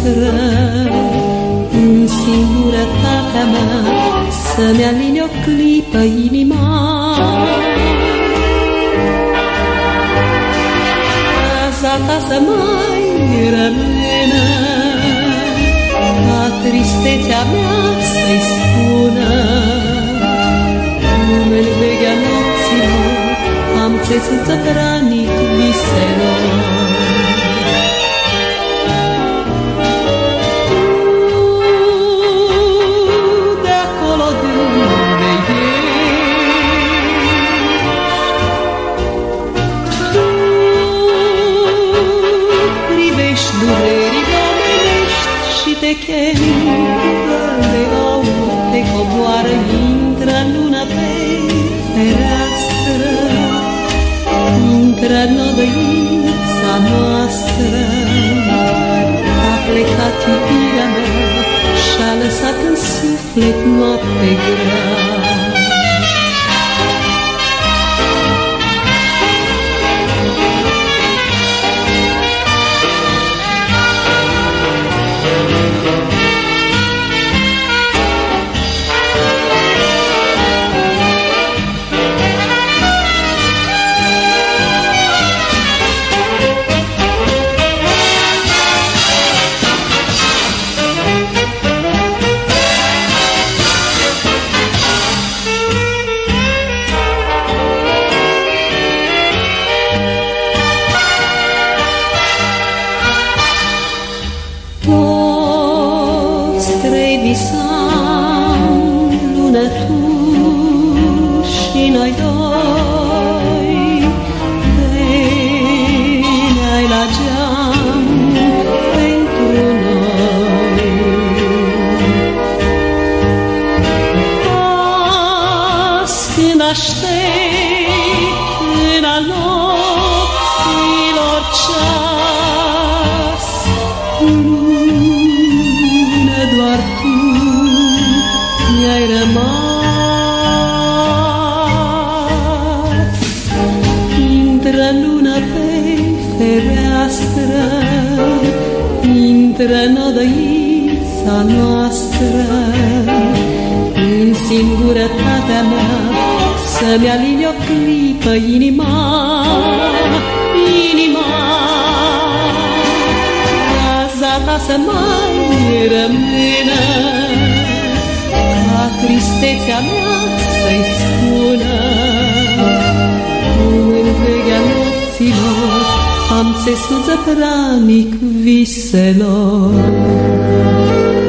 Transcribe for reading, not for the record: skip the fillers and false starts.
noastră, în singurătatea mea, să-mi aline o clipă inima. Casa ta să mai rămână, ca tristețea mea să-i spună. În vechea nopților am țesut să hranic viselor. Te chem, de aur te coboară, intră în lună pe fereastră, intră în odăița noastră. A plecat iubirea mea și-a lăsat în suflet noapte grea. Intră-n odăița noastră, în singurătatea mea, să-mi aline o clipă inima, inima. Casa ta să mai rămână, ca tristețea mea să-i spună. În vechea nopților am țesut zăpranic viselor.